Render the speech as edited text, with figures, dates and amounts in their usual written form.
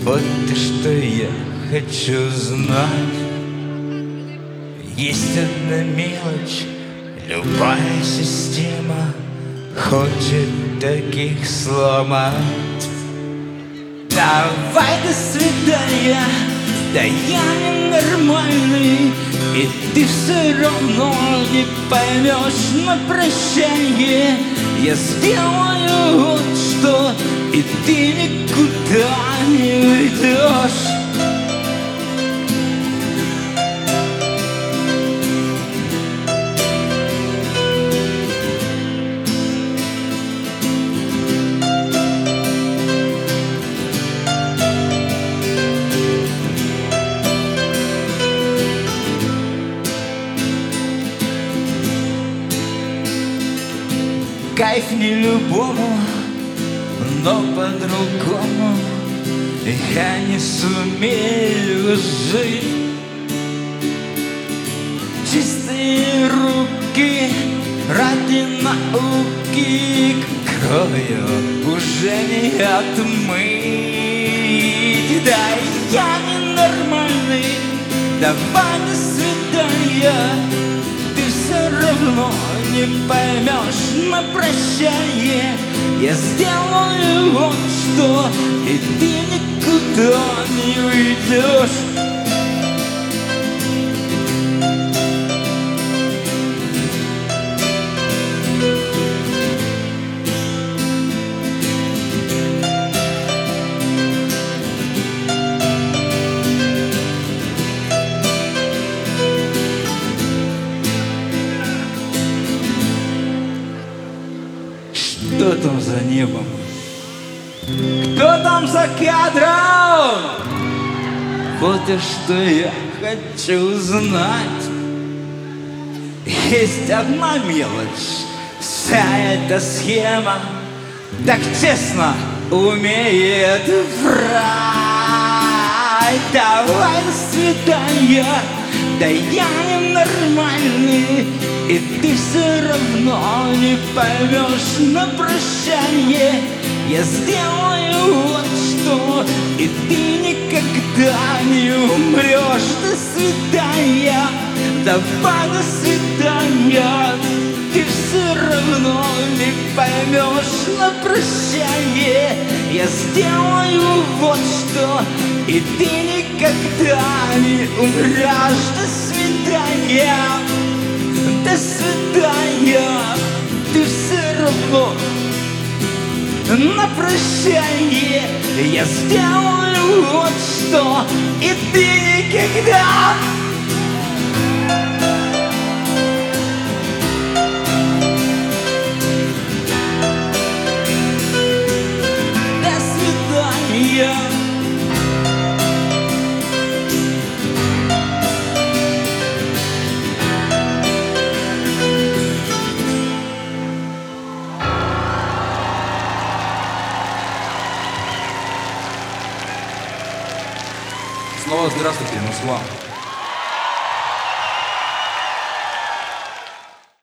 Вот что я хочу знать. Есть одна мелочь, любая система хочет таких сломать. Давай до свидания, да я ненормальный, и ты все равно не поймешь на прощание. Я сделаю вот что, и ты никуда не уйдешь. Кайф не любому, но по-другому я не сумею жить. Чистые руки ради науки кровью уже не отмыть. Да, я ненормальный, давай до свидания. Ты все равно не поймешь на прощание. Я сделаю вот что, и ты никуда не уйдешь. Кто там за небом? Кто там за кадром? Вот и что я хочу знать. Есть одна мелочь, вся эта схема так честно умеет врать. Давай до свидания, да я ненормальный, и ты все равно не поймешь на прощание. Я сделаю вот что, и ты никогда не умрешь. До свидания, давай до свидания. Ты все равно не поймешь на прощание. Я сделаю вот что, и ты никогда не умрешь. До свидания. До свидания, ты все равно на прощание. Я сделаю вот что, и ты никогда. До свидания. Снова здравствуйте, Москва.